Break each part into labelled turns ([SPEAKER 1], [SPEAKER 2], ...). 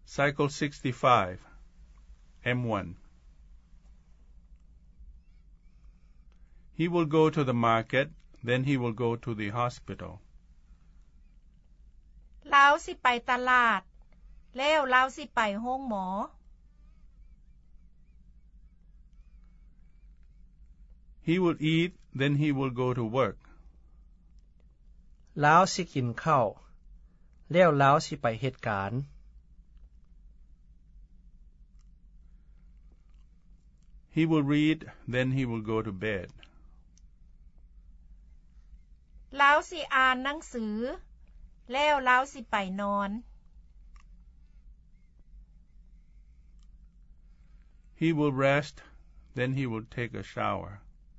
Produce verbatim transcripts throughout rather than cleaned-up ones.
[SPEAKER 1] Cycle sixty-five, M one. He will go to the market, then he will go to the hospital.
[SPEAKER 2] เลาสิไปตลาดแล้วเลาสิไปโรงหมอ
[SPEAKER 1] He will eat, then he will go to work.
[SPEAKER 3] ลาวสิกินข้าวแล้วลาวสิไปเฮ็ดการ
[SPEAKER 1] He will read, then he will go to bed.
[SPEAKER 2] เลาสิอ่านหนังสือแล้วเลาสิไปนอน
[SPEAKER 1] He will rest, then he will take a shower.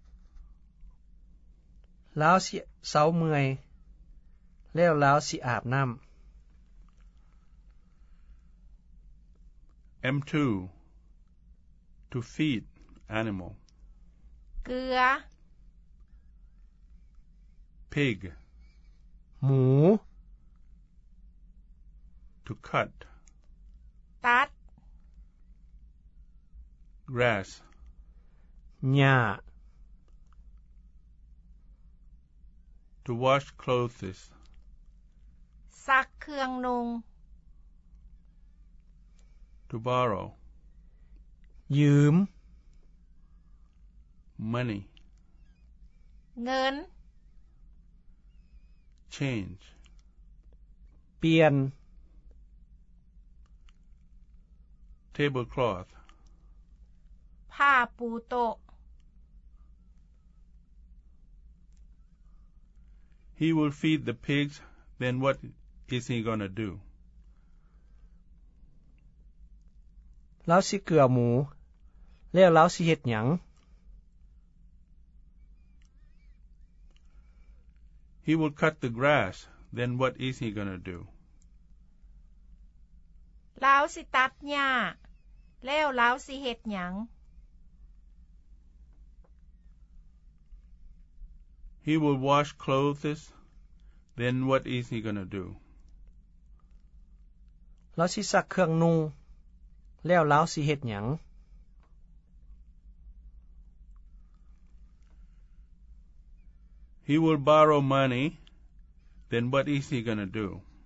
[SPEAKER 3] ลาวสิเซาเมื่อยแล้วลาวสิอาบน้ำ
[SPEAKER 1] M two. To feed animal.
[SPEAKER 2] เกลือ
[SPEAKER 1] Pig.
[SPEAKER 3] หมู
[SPEAKER 1] To cut.
[SPEAKER 2] ตัด
[SPEAKER 1] Grass.
[SPEAKER 3] หญ้า
[SPEAKER 1] To wash clothes.
[SPEAKER 2] ซักเครื่องนุ่ง
[SPEAKER 1] To borrow.
[SPEAKER 3] ยืม
[SPEAKER 1] Money.
[SPEAKER 2] เงิน
[SPEAKER 1] Change.
[SPEAKER 3] เปลี่ยน
[SPEAKER 1] Tablecloth.
[SPEAKER 2] ผ้าปูโต๊ะ
[SPEAKER 1] He will feed the pigs, then what is he going to do?
[SPEAKER 3] ลาวสิเกลือหมูแล้วลาวสิเฮ็ดหยัง
[SPEAKER 1] He will cut the grass, then what is he going to do?
[SPEAKER 2] เลาสิตัดหญ้าแล้วเลาสิเฮ็ดหยัง
[SPEAKER 1] He will wash clothes, then what is he going to do?
[SPEAKER 3] ลาวสิซักเครื่องนุ่งแล้วลาวสิเฮ็ดหยัง
[SPEAKER 1] He will borrow money, then what is he going to do?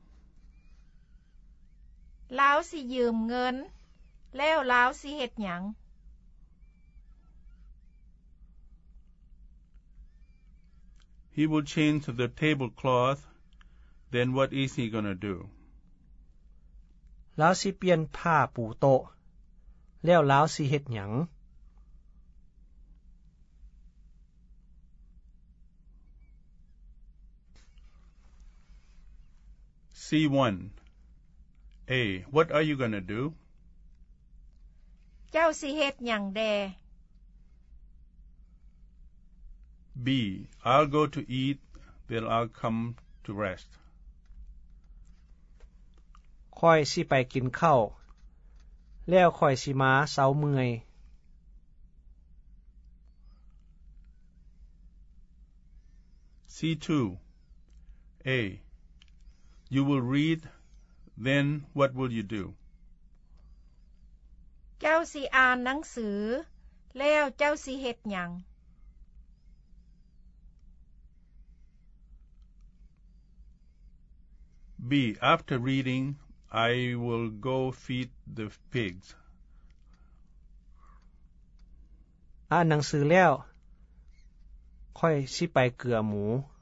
[SPEAKER 2] เลาสิยืมเงินแล้วเลาสิเฮ็ดหยัง
[SPEAKER 1] He will change the tablecloth, then what is he going to do?
[SPEAKER 3] ลาวสิเปลี่ยนผ้าปูโต๊ะแล้วลาวสิเฮ็ดหยัง
[SPEAKER 1] C one. A. What are you going to do?
[SPEAKER 2] เจ้าสิเฮ็ดหยังแด
[SPEAKER 1] B. I'll go to eat, then I'll come to rest.
[SPEAKER 3] ค่อยสิไปกินข้าวแล้วค่อยสิมาเซาเมื่อย
[SPEAKER 1] C two. A. You will read, then what will you do?
[SPEAKER 2] เจ้าสิอ่านหนังสือแล้วเจ้าสิเฮ็ดหยัง
[SPEAKER 1] B. After reading, I will go feed the pigs.
[SPEAKER 3] อ่านหนังสือแล้วค่อยสิไปเกลือหมู